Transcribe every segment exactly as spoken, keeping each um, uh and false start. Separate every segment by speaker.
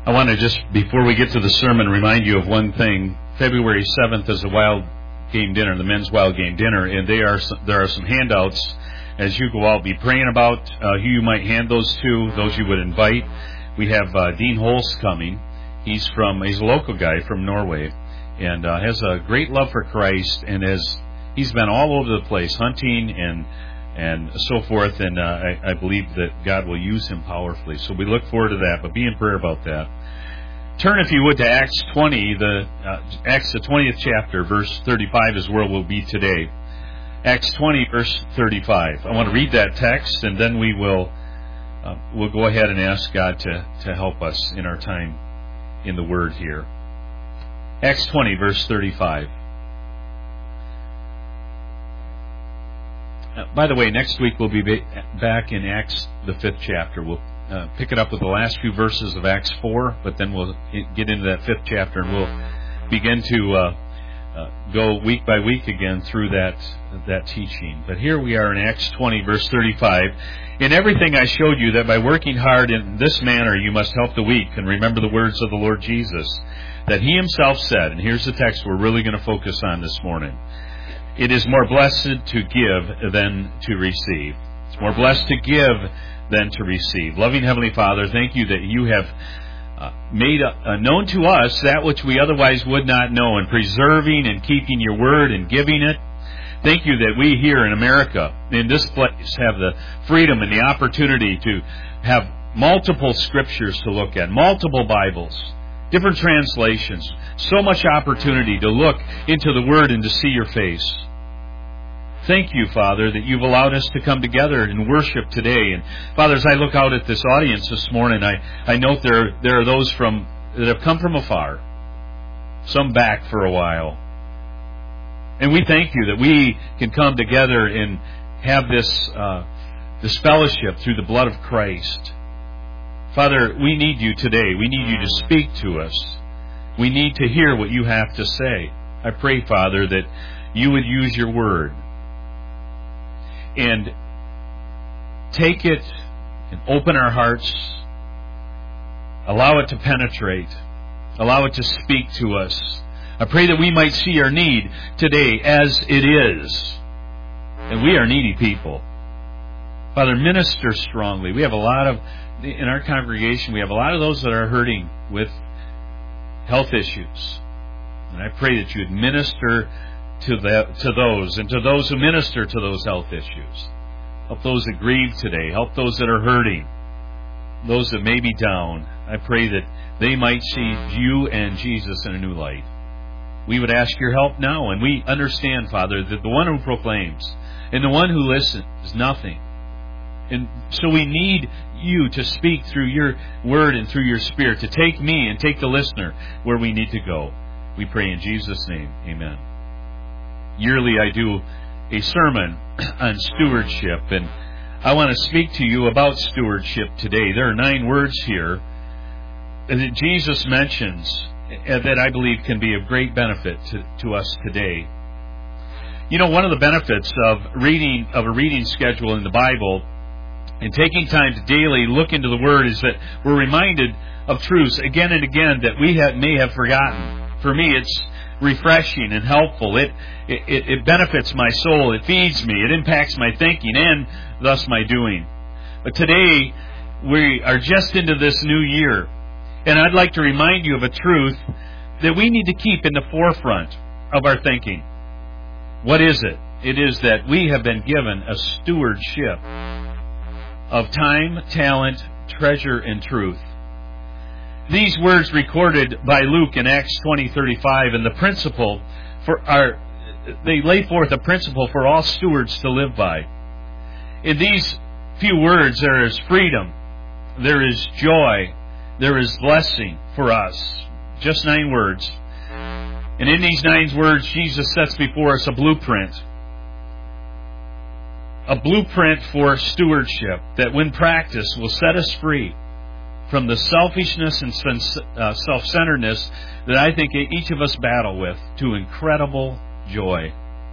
Speaker 1: I want to just, before we get to the sermon, remind you of one thing. February seventh is the Wild Game Dinner, the men's Wild Game Dinner, and they are there are some handouts as you go out. Be praying about uh, who you might hand those to, those you would invite. We have uh, Dean Holst coming. He's from he's a local guy from Norway, and uh, has a great love for Christ, and has he's been all over the place hunting and and so forth, and uh, I, I believe that God will use him powerfully. So we look forward to that, but be in prayer about that. Turn, if you would, to Acts twenty, the uh, Acts the twentieth chapter, verse thirty-five is where we'll be today. Acts twenty, verse thirty-five. I want to read that text, and then we will uh, we'll go ahead and ask God to, to help us in our time in the Word here. Acts twenty, verse thirty-five. Uh, by the way, next week we'll be back in Acts, the fifth chapter. We'll uh, pick it up with the last few verses of Acts four, but then we'll get into that fifth chapter, and we'll begin to uh, uh, go week by week again through that that teaching. But here we are in Acts twenty, verse thirty-five. In everything I showed you that by working hard in this manner you must help the weak, and remember the words of the Lord Jesus, that He Himself said, and here's the text we're really going to focus on this morning. It is more blessed to give than to receive. It's more blessed to give than to receive. Loving Heavenly Father, thank you that you have uh, made uh, known to us that which we otherwise would not know, and preserving and keeping your word and giving it. Thank you that we here in America, in this place, have the freedom and the opportunity to have multiple scriptures to look at, multiple Bibles, different translations, so much opportunity to look into the Word and to see your face. Thank you, Father, that you've allowed us to come together and worship today. And Father, as I look out at this audience this morning, I, I note there, there are those from that have come from afar, some back for a while. And we thank you that we can come together and have this, uh, this fellowship through the blood of Christ. Father, we need you today. We need you to speak to us. We need to hear what you have to say. I pray, Father, that you would use your word and take it and open our hearts, allow it to penetrate, allow it to speak to us. I pray that we might see our need today as it is. And we are needy people. Father, minister strongly. We have a lot of, in our congregation, we have a lot of those that are hurting with health issues. And I pray that you would minister to the, to those, and to those who minister to those health issues. Help those that grieve today. Help those that are hurting. Those that may be down. I pray that they might see you and Jesus in a new light. We would ask your help now, and we understand, Father, that the one who proclaims and the one who listens is nothing. And so we need you to speak through your word and through your Spirit, to take me and take the listener where we need to go. We pray in Jesus' name. Amen. Yearly I do a sermon on stewardship, and I want to speak to you about stewardship today. There are nine words here that Jesus mentions that I believe can be of great benefit to, to us today. You know, one of the benefits of reading of a reading schedule in the Bible and taking time to daily look into the Word is that we're reminded of truths again and again that we have, may have forgotten. For me, it's refreshing and helpful. It, it it benefits my soul. It feeds me. It impacts my thinking and thus my doing. But today, we are just into this new year. And I'd like to remind you of a truth that we need to keep in the forefront of our thinking. What is it? It is that we have been given a stewardship of time, talent, treasure, and truth. These words recorded by Luke in Acts twenty thirty-five, and the principle for our, they lay forth a principle for all stewards to live by. In these few words, there is freedom, there is joy, there is blessing for us. Just nine words. And in these nine words, Jesus sets before us a blueprint. A blueprint for stewardship that, when practiced, will set us free from the selfishness and self-centeredness that I think each of us battle with, to incredible joy.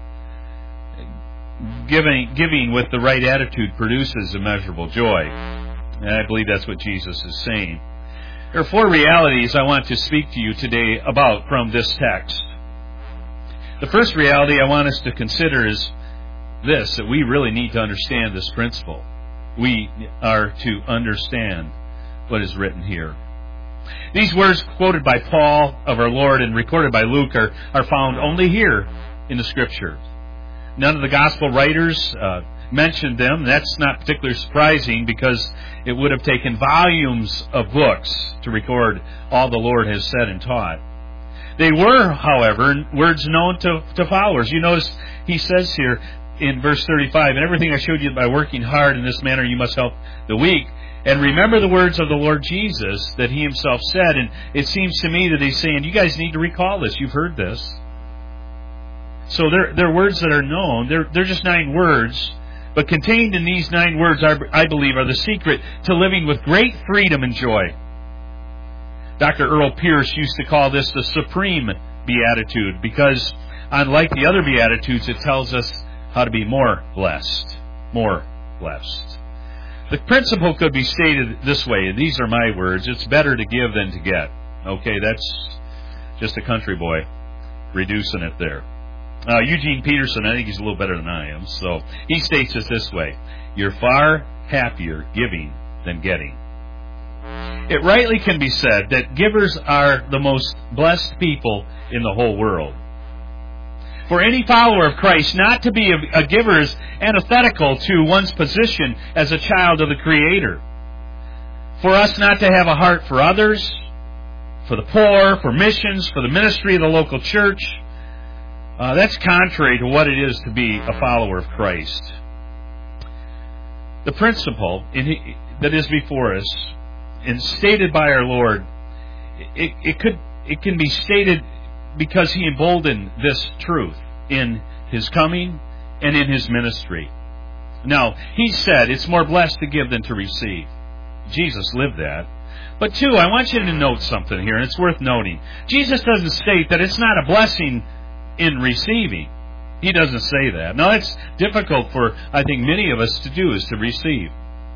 Speaker 1: Giving, giving with the right attitude produces immeasurable joy. And I believe that's what Jesus is saying. There are four realities I want to speak to you today about from this text. The first reality I want us to consider is this, that we really need to understand this principle. We are to understand what is written here. These words quoted by Paul of our Lord and recorded by Luke are, are found only here in the Scriptures. None of the Gospel writers uh, mentioned them. That's not particularly surprising because it would have taken volumes of books to record all the Lord has said and taught. They were, however, words known to, to followers. You notice he says here in verse thirty-five, "And everything I showed you by working hard in this manner you must help the weak. And remember the words of the Lord Jesus that He Himself said." And it seems to me that He's saying, you guys need to recall this. You've heard this. So they're, they're words that are known. They're, they're just nine words. But contained in these nine words, I believe, are the secret to living with great freedom and joy. Doctor Earl Pierce used to call this the supreme beatitude because, unlike the other beatitudes, it tells us how to be more blessed. More blessed. The principle could be stated this way, and these are my words: it's better to give than to get. Okay, that's just a country boy reducing it there. Uh, Eugene Peterson, I think he's a little better than I am, so he states it this way: you're far happier giving than getting. It rightly can be said that givers are the most blessed people in the whole world. For any follower of Christ, not to be a, a giver is antithetical to one's position as a child of the Creator. For us not to have a heart for others, for the poor, for missions, for the ministry of the local church, uh, that's contrary to what it is to be a follower of Christ. The principle in, that is before us, and stated by our Lord, it, it could it can be stated because He emboldened this truth in His coming and in His ministry. Now, He said it's more blessed to give than to receive. Jesus lived that. But two, I want you to note something here, and it's worth noting. Jesus doesn't state that it's not a blessing in receiving. He doesn't say that. Now, it's difficult for, I think, many of us to do, is to receive.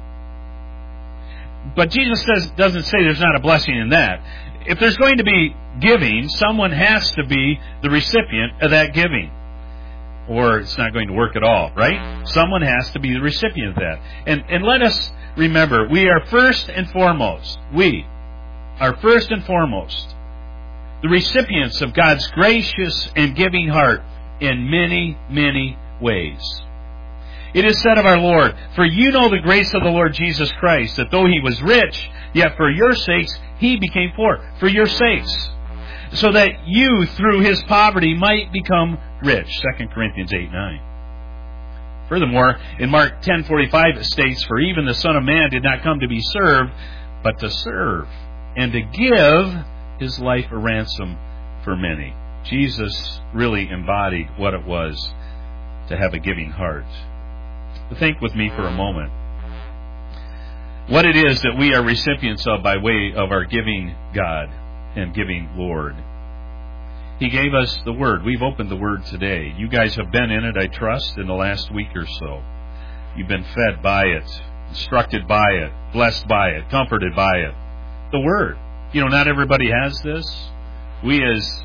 Speaker 1: But Jesus does, doesn't say there's not a blessing in that. If there's going to be giving, someone has to be the recipient of that giving, or it's not going to work at all, right? Someone has to be the recipient of that. And, and let us remember, we are first and foremost, we are first and foremost the recipients of God's gracious and giving heart in many, many ways. It is said of our Lord, "For you know the grace of the Lord Jesus Christ, that though He was rich, yet for your sakes He became poor." For your sakes. So that you, through His poverty, might become rich. Second Corinthians eight nine. Furthermore, in Mark ten forty-five it states, "For even the Son of Man did not come to be served, but to serve, and to give His life a ransom for many." Jesus really embodied what it was to have a giving heart. Think with me for a moment what it is that we are recipients of by way of our giving God and giving Lord. He gave us the Word. We've opened the Word today. You guys have been in it, I trust, in the last week or so. You've been fed by it, instructed by it, blessed by it, comforted by it. The Word. You know, not everybody has this. We as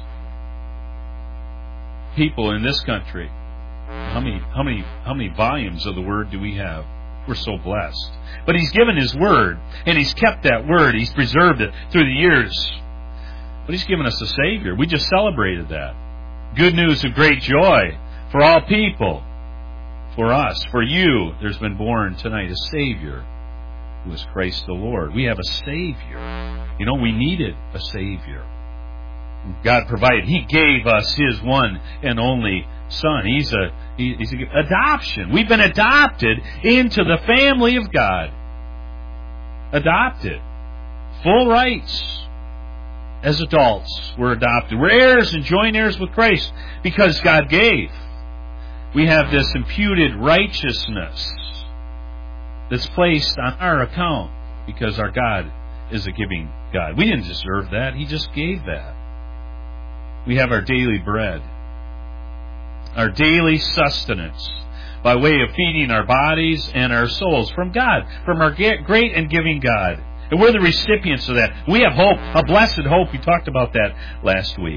Speaker 1: people in this country, How many, how many, how many volumes of the Word do we have? We're so blessed. But He's given His Word, and He's kept that Word. He's preserved it through the years. But He's given us a Savior. We just celebrated that. Good news of great joy for all people. For us, for you, there's been born tonight a Savior, who is Christ the Lord. We have a Savior. You know, we needed a Savior. God provided. He gave us His one and only Son. He's a he's a adoption. We've been adopted into the family of God. Adopted. Full rights. As adults, we're adopted. We're heirs and joint heirs with Christ because God gave. We have this imputed righteousness that's placed on our account because our God is a giving God. We didn't deserve that. He just gave that. We have our daily bread, our daily sustenance, by way of feeding our bodies and our souls from God, from our great and giving God. And we're the recipients of that. We have hope, a blessed hope. We talked about that last week.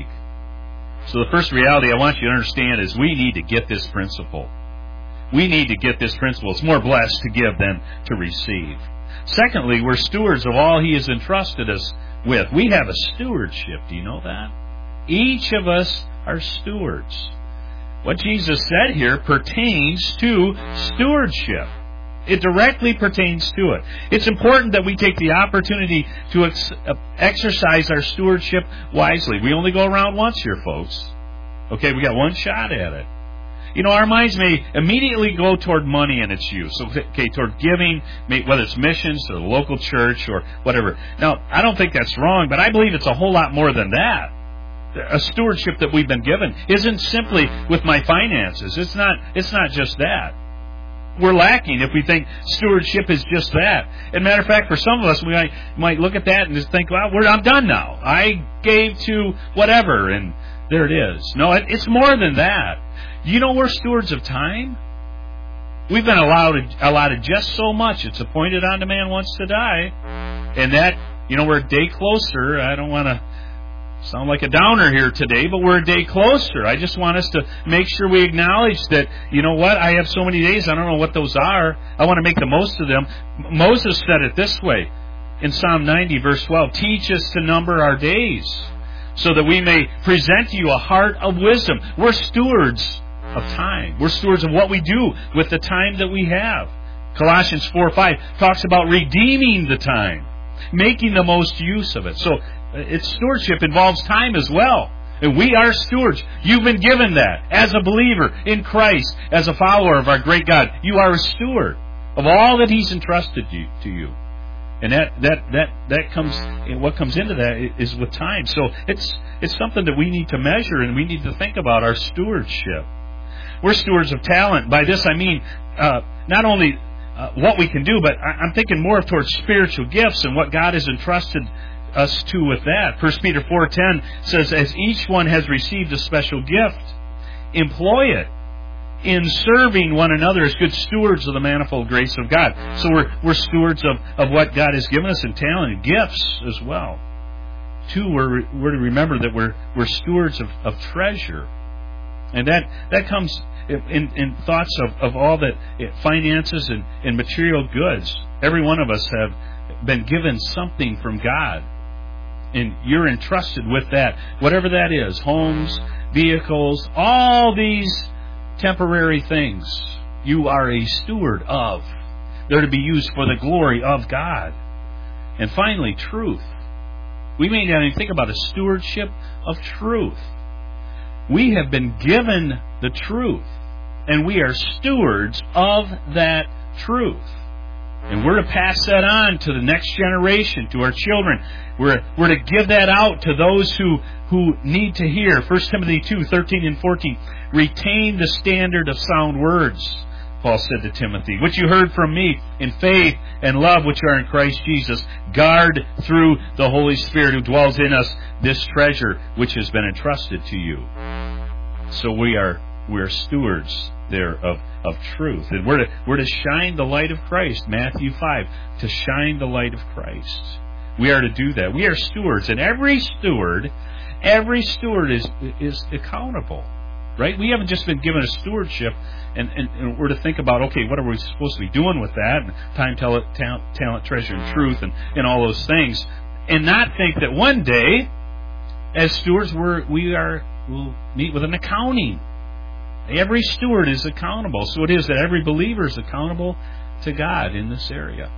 Speaker 1: So the first reality I want you to understand is we need to get this principle. We need to get this principle. It's more blessed to give than to receive. Secondly, we're stewards of all He has entrusted us with. We have a stewardship. Do you know that? Each of us are stewards. What Jesus said here pertains to stewardship. It directly pertains to it. It's important that we take the opportunity to ex- exercise our stewardship wisely. We only go around once here, folks. Okay, we got one shot at it. You know, our minds may immediately go toward money and its use. Okay, toward giving, whether it's missions to the local church or whatever. Now, I don't think that's wrong, but I believe it's a whole lot more than that. A stewardship that we've been given isn't simply with my finances. It's not. It's not just that. We're lacking if we think stewardship is just that. As a matter of fact, for some of us, we might, might look at that and just think, well, we're, I'm done now. I gave to whatever, and there it is. No, it, it's more than that. You know, we're stewards of time. We've been allowed allotted just so much. It's appointed unto man once to die. And that, you know, we're a day closer. I don't want to sound like a downer here today, but we're a day closer. I just want us to make sure we acknowledge that, you know what, I have so many days, I don't know what those are. I want to make the most of them. Moses said it this way in Psalm ninety, verse twelve, teach us to number our days so that we may present to you a heart of wisdom. We're stewards of time. We're stewards of what we do with the time that we have. Colossians four five talks about redeeming the time, making the most use of it. So its stewardship involves time as well. And we are stewards. You've been given that. As a believer in Christ, as a follower of our great God, you are a steward of all that He's entrusted you, to you. And that, that, that, that comes, what comes into that is with time. So it's, it's something that we need to measure and we need to think about our stewardship. We're stewards of talent. By this I mean, uh, not only uh, what we can do, but I'm thinking more towards spiritual gifts and what God has entrusted us to with that. First Peter four ten says, as each one has received a special gift, employ it in serving one another as good stewards of the manifold grace of God. So we're we're stewards of, of what God has given us in talent and gifts as well. Two, we're, we're to remember that we're we're stewards of, of treasure. And that, that comes in, in thoughts of, of all that finances and, and material goods. Every one of us have been given something from God. And you're entrusted with that. Whatever that is. Homes, vehicles, all these temporary things. You are a steward of. They're to be used for the glory of God. And finally, truth. We may not even think about a stewardship of truth. We have been given the truth, and we are stewards of that truth. And we're to pass that on to the next generation, to our children. We're, we're to give that out to those who, who need to hear. First Timothy two, thirteen and fourteen. Retain the standard of sound words, Paul said to Timothy, which you heard from me in faith and love which are in Christ Jesus. Guard through the Holy Spirit who dwells in us this treasure which has been entrusted to you. So we are we're stewards there of, of truth. And we're to, we're to shine the light of Christ, Matthew five, to shine the light of Christ. We are to do that. We are stewards, and every steward, every steward is is accountable. Right? We haven't just been given a stewardship and, and, and we're to think about, okay, what are we supposed to be doing with that? And time, talent, talent, talent, treasure, and truth, and, and all those things. And not think that one day, as stewards, we're, we are, we'll meet with an accounting. Every steward is accountable. So it is that every believer is accountable to God in this area.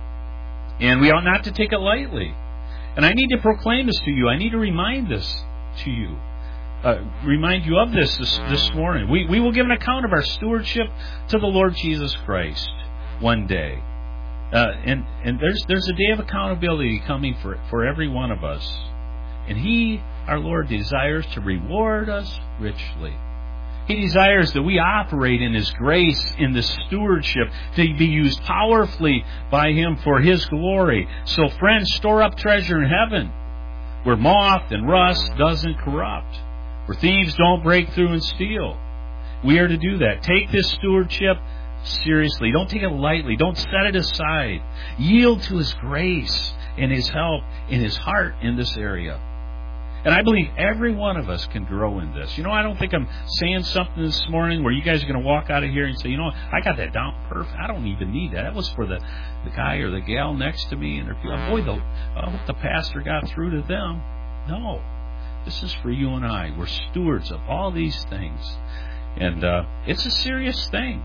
Speaker 1: And we ought not to take it lightly. And I need to proclaim this to you. I need to remind this to you. Uh, remind you of this, this this morning. We we will give an account of our stewardship to the Lord Jesus Christ one day, uh, and and there's there's a day of accountability coming for for every one of us, and He, our Lord, desires to reward us richly. He desires that we operate in His grace, in the stewardship, to be used powerfully by Him for His glory. So, friends, store up treasure in heaven, where moth and rust doesn't corrupt, where thieves don't break through and steal. We are to do that. Take this stewardship seriously. Don't take it lightly. Don't set it aside. Yield to His grace and His help in His heart in this area. And I believe every one of us can grow in this. You know, I don't think I'm saying something this morning where you guys are going to walk out of here and say, you know, I got that down perfect. I don't even need that. That was for the, the guy or the gal next to me. And boy, the, I hope the pastor got through to them. No. This is for you and I. We're stewards of all these things. And uh, it's a serious thing.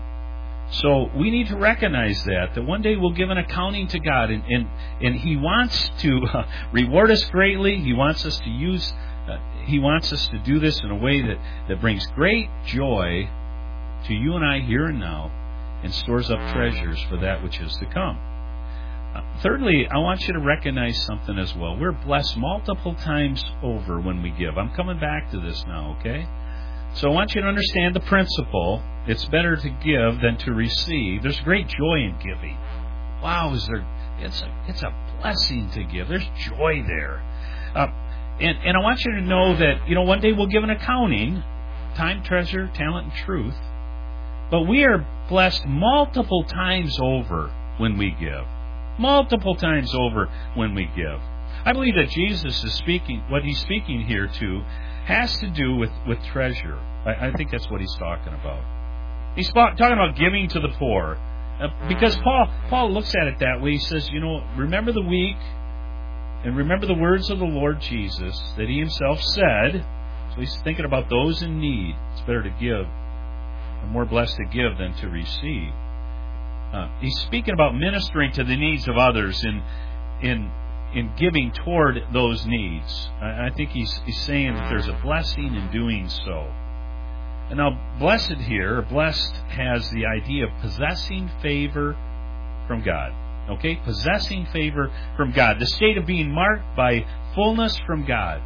Speaker 1: So we need to recognize that, that one day we'll give an accounting to God, and, and, and He wants to uh, reward us greatly. He wants us to use, uh, He wants us to do this in a way that, that brings great joy to you and I here and now, and stores up treasures for that which is to come. Uh, thirdly, I want you to recognize something as well. We're blessed multiple times over when we give. I'm coming back to this now, okay? So I want you to understand the principle. It's better to give than to receive. There's great joy in giving. Wow, is there? It's a it's a blessing to give. There's joy there, uh, and and I want you to know that, you know, one day we'll give an accounting, time, treasure, talent, and truth. But we are blessed multiple times over when we give. Multiple times over when we give. I believe that Jesus is speaking. What He's speaking here to has to do with, with treasure. I, I think that's what He's talking about. He's talking about giving to the poor. Uh, because Paul Paul looks at it that way. He says, you know, remember the weak and remember the words of the Lord Jesus that He Himself said. So He's thinking about those in need. It's better to give, or more blessed to give than to receive. Uh, he's speaking about ministering to the needs of others in in in giving toward those needs. I, I think he's he's saying that there's a blessing in doing so. And now, blessed here, or blessed, has the idea of possessing favor from God. Okay? Possessing favor from God. The state of being marked by fullness from God.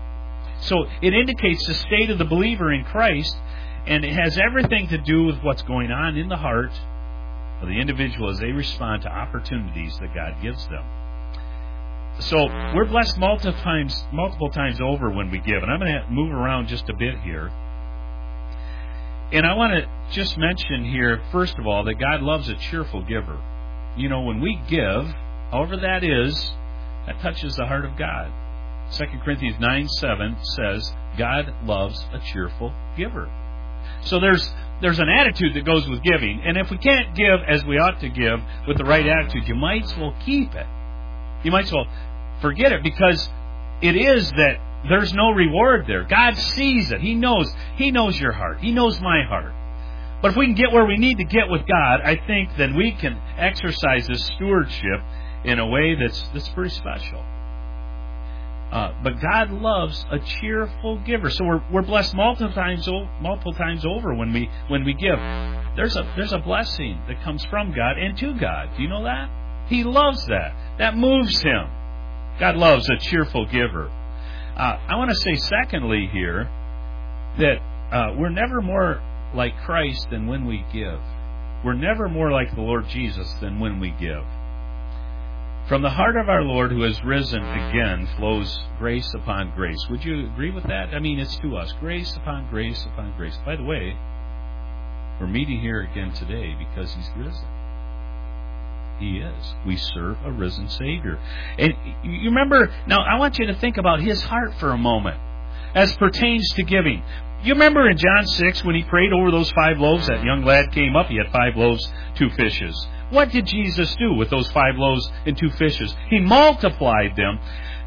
Speaker 1: So, it indicates the state of the believer in Christ, and it has everything to do with what's going on in the heart of the individual as they respond to opportunities that God gives them. So, we're blessed multiple times, multiple times over when we give. And I'm going to move around just a bit here. And I want to just mention here, first of all, that God loves a cheerful giver. You know, when we give, however that is, that touches the heart of God. Second Corinthians nine seven says, God loves a cheerful giver. So there's there's an attitude that goes with giving. And if we can't give as we ought to give with the right attitude, you might as well keep it. You might as well forget it, because it is that there's no reward there. God sees it. He knows. He knows your heart. He knows my heart. But if we can get where we need to get with God, I think then we can exercise this stewardship in a way that's that's pretty special. Uh, but God loves a cheerful giver. So we're we're blessed multiple times multiple times over when we when we give. There's a there's a blessing that comes from God and to God. Do you know that? He loves that. That moves Him. God loves a cheerful giver. Uh, I want to say, secondly, here, that uh, we're never more like Christ than when we give. We're never more like the Lord Jesus than when we give. From the heart of our Lord, who has risen again, flows grace upon grace. Would you agree with that? I mean, it's to us. Grace upon grace upon grace. By the way, we're meeting here again today because He's risen. He is. We serve a risen Savior. And you remember, now I want you to think about His heart for a moment as pertains to giving. You remember in John six when He prayed over those five loaves, that young lad came up, he had five loaves, two fishes. What did Jesus do with those five loaves and two fishes? He multiplied them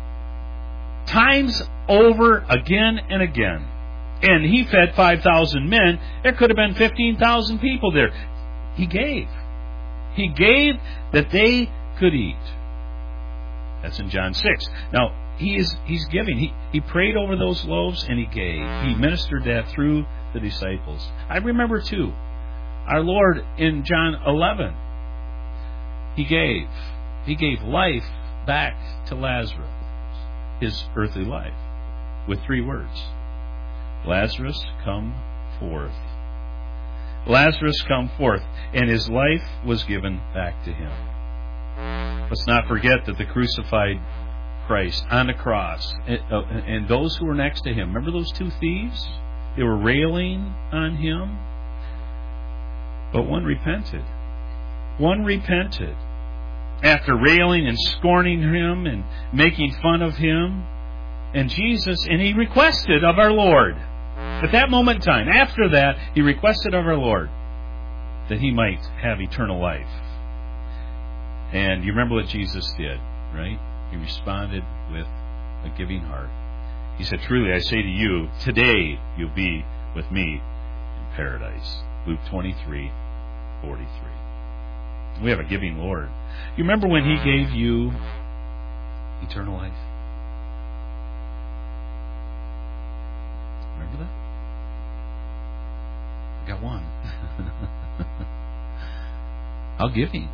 Speaker 1: times over again and again. And He fed five thousand men. There could have been fifteen thousand people there. He gave. He gave that they could eat. That's in John six. Now, he is He's giving. He, he prayed over those loaves and He gave. He ministered that through the disciples. I remember, too, our Lord in John eleven. He gave. He gave life back to Lazarus, his earthly life, with three words. Lazarus, come forth. Lazarus, come forth. And his life was given back to him. Let's not forget that the crucified Christ on the cross, and those who were next to Him, remember those two thieves? They were railing on Him. But one repented. One repented. after railing and scorning him and making fun of him. And Jesus, and he requested of our Lord, at that moment in time, after that, he requested of our Lord that he might have eternal life. And you remember what Jesus did, right? He responded with a giving heart. He said, truly, I say to you, today you'll be with me in paradise. Luke twenty-three forty-three. We have a giving Lord. You remember when he gave you eternal life? Remember that? I got one. How giving.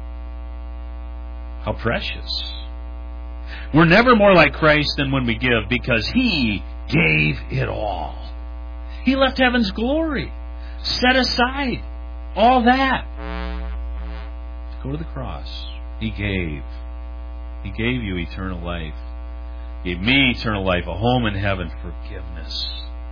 Speaker 1: How precious. We're never more like Christ than when we give, because he gave it all. He left heaven's glory, set aside all that to go to the cross. He gave. He gave you eternal life. He gave me eternal life, a home in heaven, forgiveness,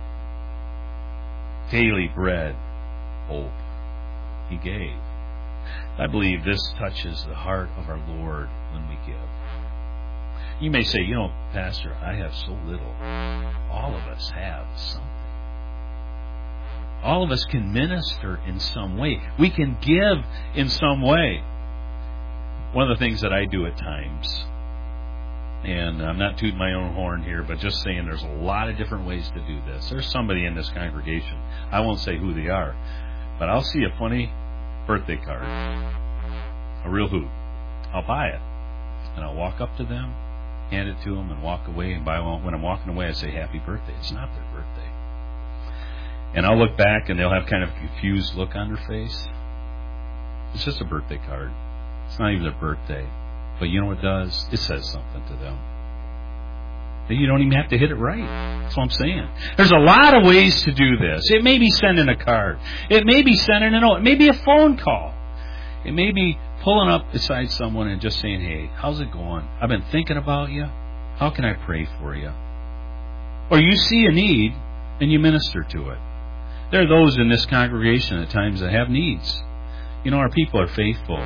Speaker 1: daily bread, hope. He gave. I believe this touches the heart of our Lord when we give. You may say, you know, Pastor, I have so little. All of us have something. All of us can minister in some way. We can give in some way. One of the things that I do at times, and I'm not tooting my own horn here, but just saying there's a lot of different ways to do this. There's somebody in this congregation, I won't say who they are, but I'll see a funny birthday card, a real hoot. I'll buy it, and I'll walk up to them, hand it to them, and walk away. And by when I'm walking away, I say, happy birthday. It's not their birthday. And I'll look back, and they'll have kind of a confused look on their face. It's just a birthday card. It's not even their birthday. But you know what it does? It says something to them. You don't even have to hit it right. That's what I'm saying. There's a lot of ways to do this. It may be sending a card. It may be sending a note. It may be a phone call. It may be pulling up beside someone and just saying, hey, how's it going? I've been thinking about you. How can I pray for you? Or you see a need and you minister to it. There are those in this congregation at times that have needs. You know, our people are faithful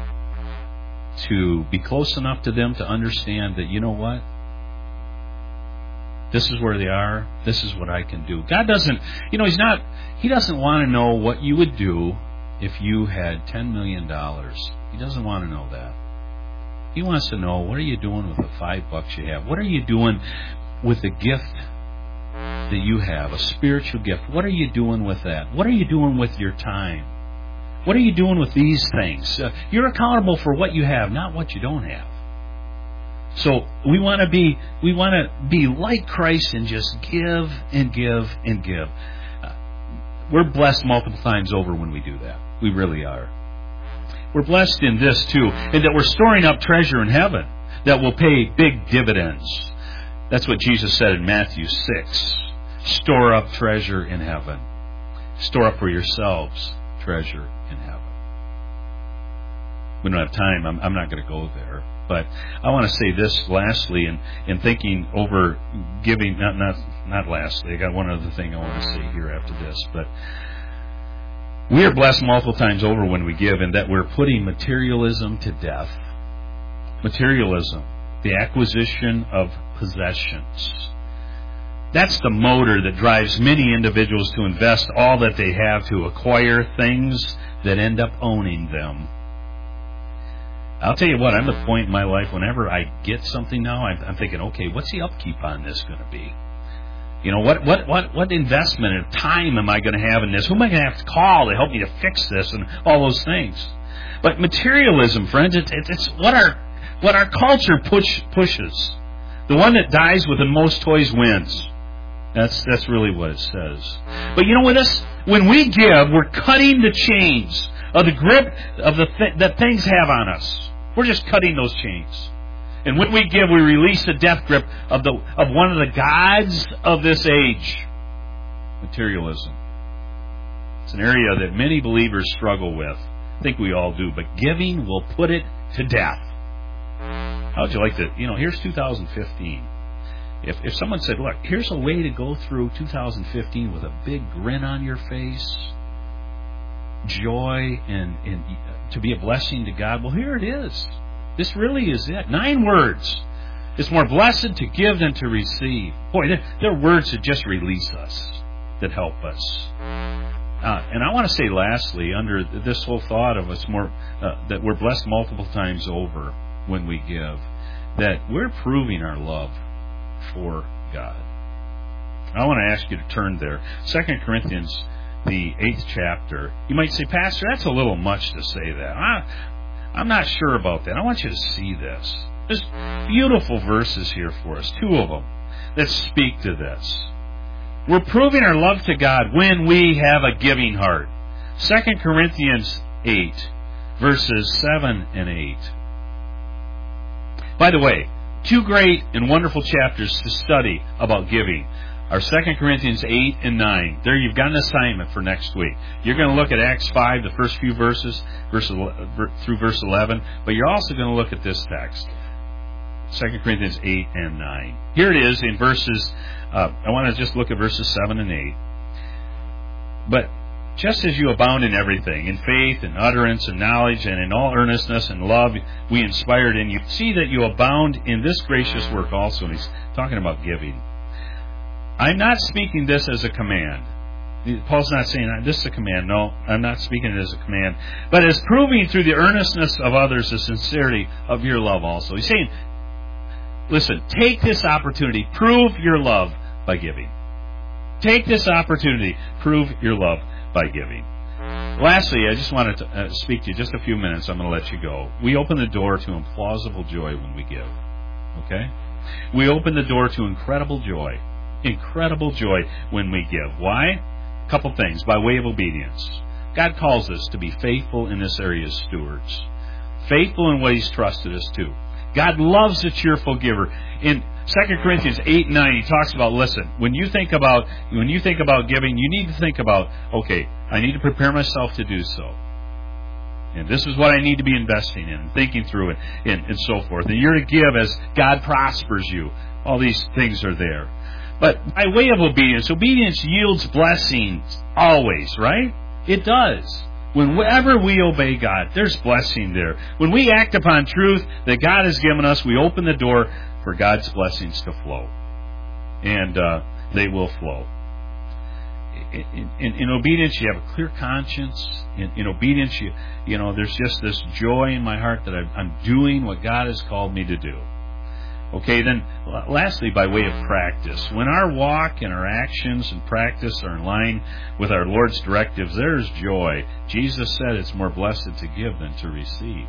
Speaker 1: to be close enough to them to understand that, you know what? This is where they are. This is what I can do. God doesn't, you know, He's not, He doesn't want to know what you would do if you had ten million dollars. He doesn't want to know that. He wants to know, what are you doing with the five bucks you have? What are you doing with the gift that you have, a spiritual gift? What are you doing with that? What are you doing with your time? What are you doing with these things? Uh, you're accountable for what you have, not what you don't have. So we want to be we want to be like Christ and just give and give and give. Uh, we're blessed multiple times over when we do that. We really are. We're blessed in this too, in that we're storing up treasure in heaven that will pay big dividends. That's what Jesus said in Matthew six. Store up treasure in heaven. Store up for yourselves treasure in heaven. We don't have time. I'm, I'm not going to go there. But I want to say this lastly, in, in thinking over giving, not, not, not lastly, I got one other thing I want to say here after this, but we are blessed multiple times over when we give, in that we're putting materialism to death. Materialism, the acquisition of possessions. That's the motor that drives many individuals to invest all that they have to acquire things that end up owning them. I'll tell you what, I'm at the point in my life, whenever I get something now, I'm, I'm thinking, okay, what's the upkeep on this going to be? You know, what what what what investment and time am I going to have in this? Who am I going to have to call to help me to fix this and all those things? But materialism, friends, it's, it's what our what our culture push, pushes. The one that dies with the most toys wins. That's that's really what it says. But you know, with us, when we give, we're cutting the chains of the grip of the th- that things have on us. We're just cutting those chains. And when we give, we release the death grip of the of one of the gods of this age, materialism. It's an area that many believers struggle with. I think we all do. But giving will put it to death. How would you like to, you know, here's two thousand fifteen. If if someone said, look, here's a way to go through two thousand fifteen with a big grin on your face, joy, and, and to be a blessing to God, well, here it is. This really is it. Nine words. It's more blessed to give than to receive. Boy, they're, they're words that just release us, that help us. Uh, and I want to say lastly, under this whole thought of us more uh, that we're blessed multiple times over when we give, that we're proving our love for God. I want to ask you to turn there. Second Corinthians, the eighth chapter. You might say, Pastor, that's a little much to say that. I, I'm not sure about that. I want you to see this. There's beautiful verses here for us, two of them, that speak to this. We're proving our love to God when we have a giving heart. Second Corinthians eight, verses seven and eight. By the way, two great and wonderful chapters to study about giving are Second Corinthians eight and nine. There you've got an assignment for next week. You're going to look at Acts five, the first few verses, verse, through verse eleven, but you're also going to look at this text, Second Corinthians eight and nine. Here it is in verses, uh, I want to just look at verses seven and eight. But just as you abound in everything, in faith and utterance and knowledge and in all earnestness and love we inspired in you, see that you abound in this gracious work also. And he's talking about giving. I'm not speaking this as a command. Paul's not saying this is a command. No, I'm not speaking it as a command. But as proving through the earnestness of others the sincerity of your love also. He's saying, listen, take this opportunity. Prove your love by giving. Take this opportunity. Prove your love by giving. Lastly, I just wanted to uh, speak to you just a few minutes. I'm going to let you go. We open the door to implausible joy when we give. Okay? We open the door to incredible joy. Incredible joy when we give. Why? A couple things. By way of obedience. God calls us to be faithful in this area as stewards. Faithful in what He's trusted us to. God loves a cheerful giver. In Second Corinthians eight and nine, he talks about, listen, when you think about when you think about giving, you need to think about, okay, I need to prepare myself to do so. And this is what I need to be investing in and thinking through it and, and so forth. And you're to give as God prospers you. All these things are there. But by way of obedience, obedience yields blessings always, right? It does. Whenever we obey God, there's blessing there. When we act upon truth that God has given us, we open the door for God's blessings to flow. And uh, they will flow. In, in, in obedience, you have a clear conscience. In, in obedience, you, you know, there's just this joy in my heart that I'm, I'm doing what God has called me to do. Okay, then lastly, by way of practice. When our walk and our actions and practice are in line with our Lord's directives, there's joy. Jesus said it's more blessed to give than to receive.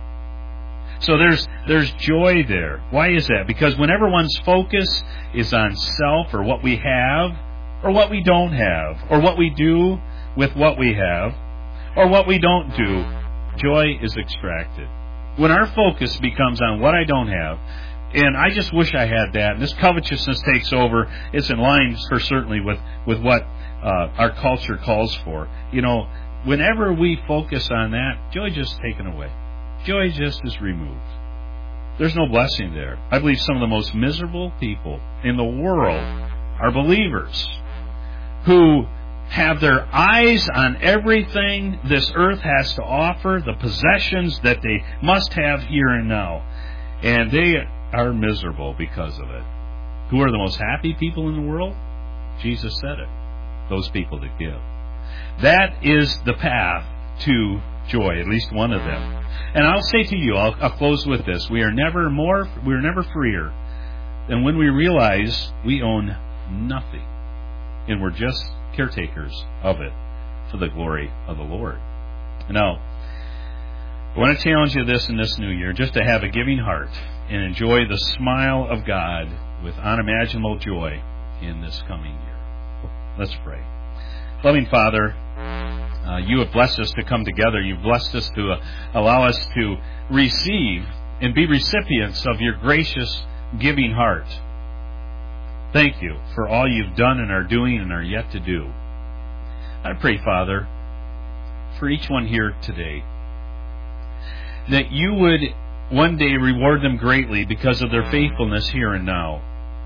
Speaker 1: So there's there's joy there. Why is that? Because whenever one's focus is on self or what we have or what we don't have or what we do with what we have or what we don't do, joy is extracted. When our focus becomes on what I don't have, and I just wish I had that. And this covetousness takes over. It's in line, for certainly, with, with what uh, our culture calls for. You know, whenever we focus on that, joy just taken away. Joy just is removed. There's no blessing there. I believe some of the most miserable people in the world are believers who have their eyes on everything this earth has to offer, the possessions that they must have here and now. And they are miserable because of it. Who are the most happy people in the world? Jesus said it. Those people that give. That is the path to joy, at least one of them. And I'll say to you, I'll, I'll close with this. We are never more, we are never freer than when we realize we own nothing. And we're just caretakers of it for the glory of the Lord. Now, I want to challenge you this in this new year, just to have a giving heart and enjoy the smile of God with unimaginable joy in this coming year. Let's pray. Loving Father, uh, you have blessed us to come together. You've blessed us to uh, allow us to receive and be recipients of your gracious giving heart. Thank you for all you've done and are doing and are yet to do. I pray, Father, for each one here today, that you would one day reward them greatly because of their faithfulness here and now.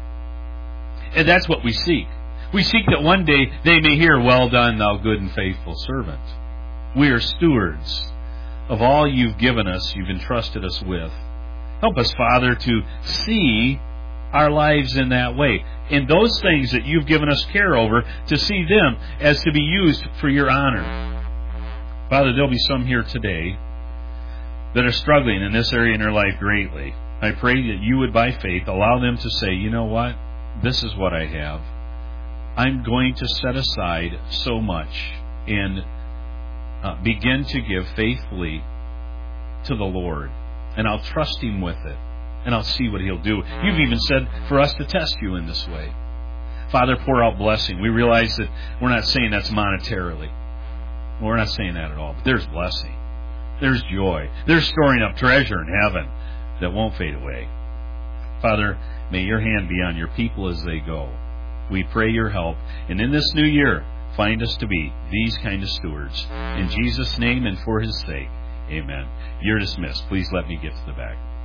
Speaker 1: And that's what we seek. We seek that one day they may hear, "Well done, thou good and faithful servant." We are stewards of all you've given us, you've entrusted us with. Help us, Father, to see our lives in that way. In those things that you've given us care over, to see them as to be used for your honor. Father, there'll be some here today that are struggling in this area in their life greatly. I pray that you would, by faith, allow them to say, you know what? This is what I have. I'm going to set aside so much and uh, begin to give faithfully to the Lord. And I'll trust Him with it. And I'll see what He'll do. You've even said for us to test you in this way. Father, pour out blessing. We realize that we're not saying that's monetarily. We're not saying that at all. But there's blessing. There's joy. There's storing up treasure in heaven that won't fade away. Father, may your hand be on your people as they go. We pray your help. And in this new year, find us to be these kind of stewards. In Jesus' name and for His sake, amen. You're dismissed. Please let me get to the back.